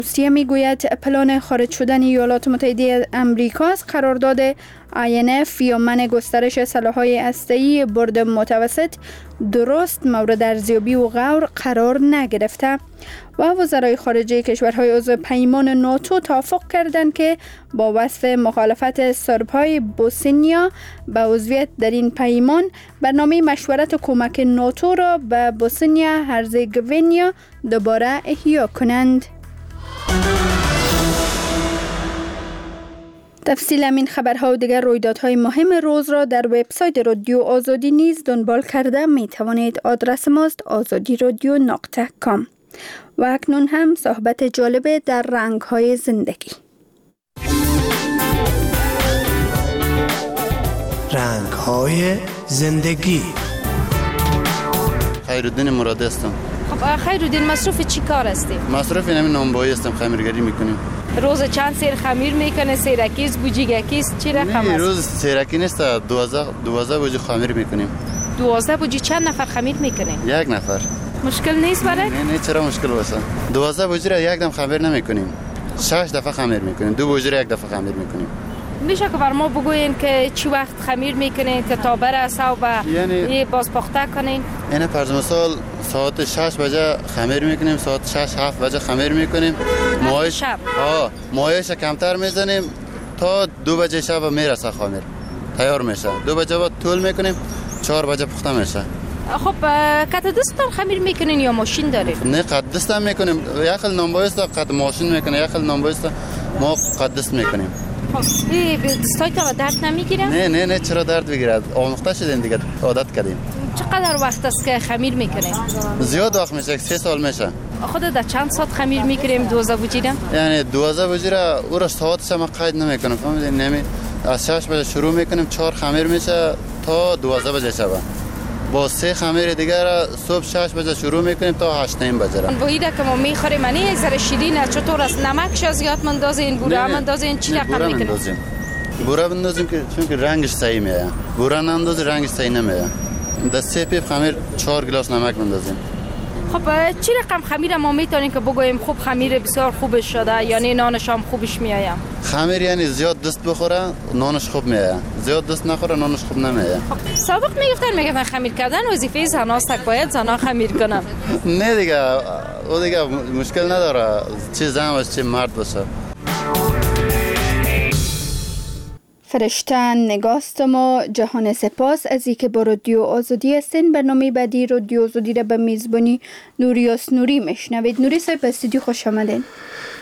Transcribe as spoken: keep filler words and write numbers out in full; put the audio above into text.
روسیه میگوید پلان خارج شدن ایالات متحده آمریکا از قرارداد آی ان اف یا منع گسترش سلاح‌های هسته‌ای برد متوسط درست مورد ارزیابی و غور قرار نگرفته و وزرای خارجه کشورهای عضو پیمان ناتو توافق کردند که با وصف مخالفت سرب‌های بوسنیا به عضویت در این پیمان برنامه مشورت کمک ناتو را به بوسنیا هرزگوینیا دوباره احیا کنند. تفصیل همین خبرها و دیگر رویدادهای مهم روز را در وبسایت رادیو آزادی نیز دنبال کرده می توانید. آدرس ماست آزادی رادیو نقطه کام. و اکنون هم صحبت جالب در رنگ‌های زندگی. رنگ‌های زندگی. خیرالدین مرادی هستم. خب خیرالدین، مصروف چی کار هستی؟ مصروف اینم نانبایی هستم، خمیرگری میکنیم. روز چند سیر خمیر میکنه؟ سیرکیز، بوجیگکیز، چی رقم است؟ روز سیرکی نیست، دوازده دوازده بوجی خمیر میکنیم. دوازده بوجی چند نفر خمیر میکنین؟ یک نفر. مشکل نیست برای؟ نه نه چرا مشکل باشه؟ دوازده بوجی را یک دم خمیر نمیکنیم. شش دفعه خمیر میکنیم. دو بوجی را یک دفعه خمیر میکنیم. میشه که بر ما بگوین که چی وقت خمیر میکنین که تا بر صبح یعنی بازپخته کنین؟ یعنی فرض مثال ساعت شش بجه خمیر میکنیم، ساعت شش هفت بجه خمیر میکنیم. مایش شب ها مایش کمتر میزنیم تا دو بجه شب میرسه خمیر تیار میشه. دو بجه بعد طول میکنیم، چهار بجه پخته میشه. خب قط دستتان خمیر میکنین یا ماشین دارین؟ نه قط دست هم میکنیم. یک خل نانبایی است قط ماشین میکنه، یک خل نانبایی است ما قط دست میکنیم. خب این دستای تا درد نمیگیره؟ نه نه نه چرا درد بگیرد؟ آموخته شدیم دیگه، عادت کردیم. چقدر وقت است که خمیر میکنین؟ زیاد وقت میشه، سه سال میشه. خود در چند ساعت خمیر میکنیم دوازده بوجی را؟ یعنی دوازده بوجی را او را ساعتش ما قید نمیکنم، فهمیدین؟ نمی از شش بجه شروع میکنیم، چهار خمیر میشه تا دوازده بجه شب. با سه خمیر دیگر را صبح شش بجه شروع میکنیم تا هشت نیم بجه. بویده که ما میخوریم منی یک ذره شیرینه، چطور است؟ نمکش زیاد مندازین، بوره مندازین، چی رقم میکنین؟ بوره بندازیم که چون که رنگش صحیح میاد. بوره نندازی رنگش صحیح نمیاد. در سه پیپ خمیر چهار گلاس نمک بندازیم. خب چی رقم خمیر ما میتونیم که بگویم خوب خمیر بسیار خوبش شده، یعنی نانش هم خوبش میآید؟ خمیر یعنی زیاد دست بخوره نانش خوب میآید، زیاد دست نخوره نانش خوب نمیآید. خب سابق میگفتن میگفتن خمیر کردن وظیفه زناست، باید زنا خمیر کنن. نه دیگه او دیگه مشکل نداره، چه زن باشه چه مرد باشه. فرشته نگاستم و جهان سپاس از اینکه با رادیو آزادی هستین. برنامه بعدی رادیو آزادی را به میزبانی نوریاس نوری میشنوید. نوری صاحب به استودیو خوش آمدین.